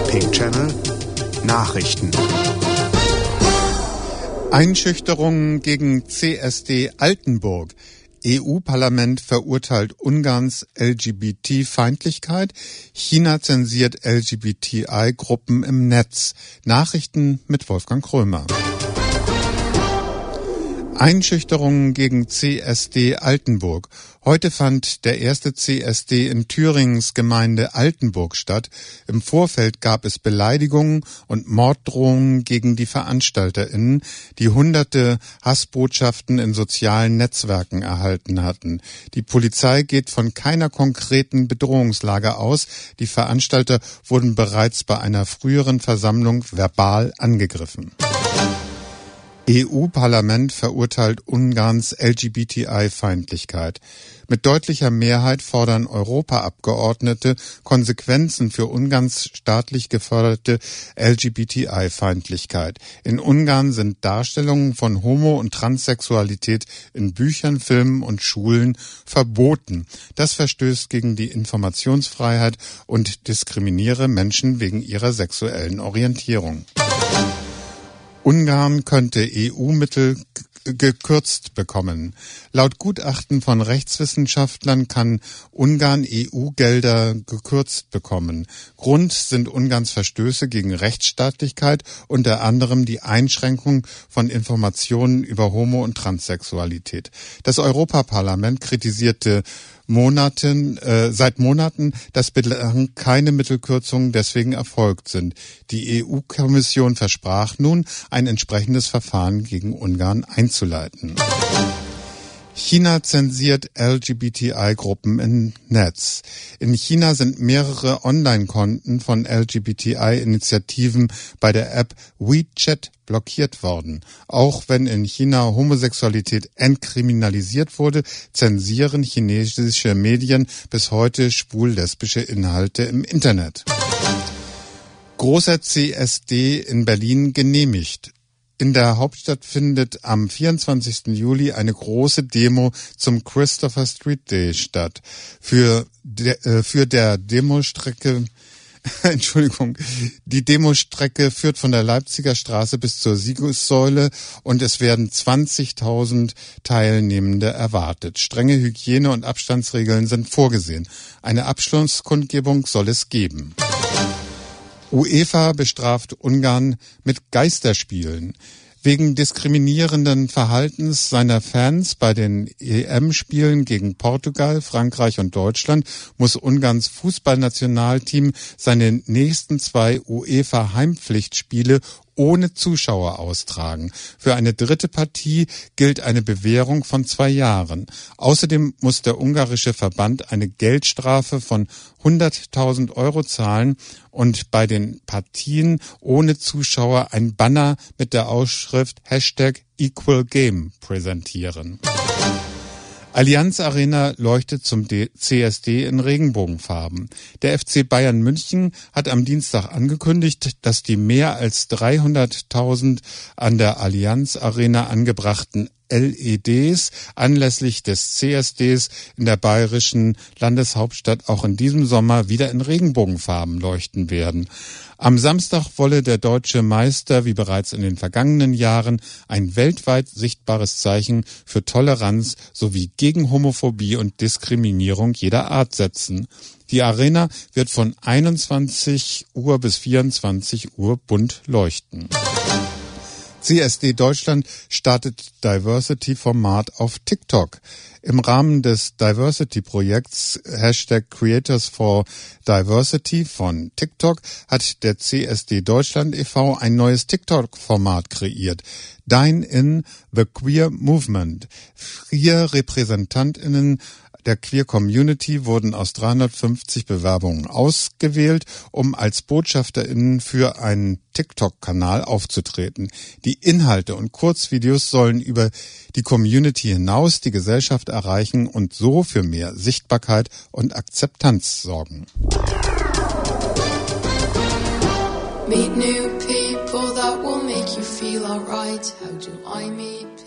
Pink Channel Nachrichten. Einschüchterungen gegen CSD Altenburg. EU-Parlament verurteilt Ungarns LGBT-Feindlichkeit. China zensiert LGBTI-Gruppen im Netz. Nachrichten mit Wolfgang Krömer. Einschüchterungen gegen CSD Altenburg. Heute fand der erste CSD in Thüringens Gemeinde Altenburg statt. Im Vorfeld gab es Beleidigungen und Morddrohungen gegen die VeranstalterInnen, die hunderte Hassbotschaften in sozialen Netzwerken erhalten hatten. Die Polizei geht von keiner konkreten Bedrohungslage aus. Die Veranstalter wurden bereits bei einer früheren Versammlung verbal angegriffen. EU-Parlament verurteilt Ungarns LGBTI-Feindlichkeit. Mit deutlicher Mehrheit fordern Europaabgeordnete Konsequenzen für Ungarns staatlich geförderte LGBTI-Feindlichkeit. In Ungarn sind Darstellungen von Homo- und Transsexualität in Büchern, Filmen und Schulen verboten. Das verstößt gegen die Informationsfreiheit und diskriminiere Menschen wegen ihrer sexuellen Orientierung. Ungarn könnte EU-Mittel gekürzt bekommen. Laut Gutachten von Rechtswissenschaftlern kann Ungarn EU-Gelder gekürzt bekommen. Grund sind Ungarns Verstöße gegen Rechtsstaatlichkeit, unter anderem die Einschränkung von Informationen über Homo- und Transsexualität. Das Europaparlament kritisierte seit Monaten, dass bislang keine Mittelkürzungen deswegen erfolgt sind. Die EU-Kommission versprach nun, ein entsprechendes Verfahren gegen Ungarn einzuleiten. China zensiert LGBTI-Gruppen im Netz. In China sind mehrere Online-Konten von LGBTI-Initiativen bei der App WeChat blockiert worden. Auch wenn in China Homosexualität entkriminalisiert wurde, zensieren chinesische Medien bis heute schwul-lesbische Inhalte im Internet. Großer CSD in Berlin genehmigt. In der Hauptstadt findet am 24. Juli eine große Demo zum Christopher Street Day statt. Die Demostrecke führt von der Leipziger Straße bis zur Siegessäule und es werden 20.000 Teilnehmende erwartet. Strenge Hygiene- und Abstandsregeln sind vorgesehen. Eine Abschlusskundgebung soll es geben. UEFA bestraft Ungarn mit Geisterspielen. Wegen diskriminierenden Verhaltens seiner Fans bei den EM-Spielen gegen Portugal, Frankreich und Deutschland muss Ungarns Fußballnationalteam seine nächsten 2 UEFA-Heimpflichtspiele ohne Zuschauer austragen. Für eine dritte Partie gilt eine Bewährung von 2 Jahren. Außerdem muss der ungarische Verband eine Geldstrafe von 100.000 Euro zahlen und bei den Partien ohne Zuschauer ein Banner mit der Ausschrift #EqualGame präsentieren. Allianz Arena leuchtet zum CSD in Regenbogenfarben. Der FC Bayern München hat am Dienstag angekündigt, dass die mehr als 300.000 an der Allianz Arena angebrachten LEDs anlässlich des CSDs in der bayerischen Landeshauptstadt auch in diesem Sommer wieder in Regenbogenfarben leuchten werden. Am Samstag wolle der deutsche Meister, wie bereits in den vergangenen Jahren, ein weltweit sichtbares Zeichen für Toleranz sowie gegen Homophobie und Diskriminierung jeder Art setzen. Die Arena wird von 21 Uhr bis 24 Uhr bunt leuchten. CSD Deutschland startet Diversity-Format auf TikTok. Im Rahmen des Diversity-Projekts #CreatorsForDiversity von TikTok hat der CSD Deutschland e.V. ein neues TikTok-Format kreiert. Dine in the Queer Movement. 4 RepräsentantInnen der Queer Community wurden aus 350 Bewerbungen ausgewählt, um als BotschafterInnen für einen TikTok-Kanal aufzutreten. Die Inhalte und Kurzvideos sollen über die Community hinaus die Gesellschaft erreichen und so für mehr Sichtbarkeit und Akzeptanz sorgen. Meet new people that will make you feel alright. How do I meet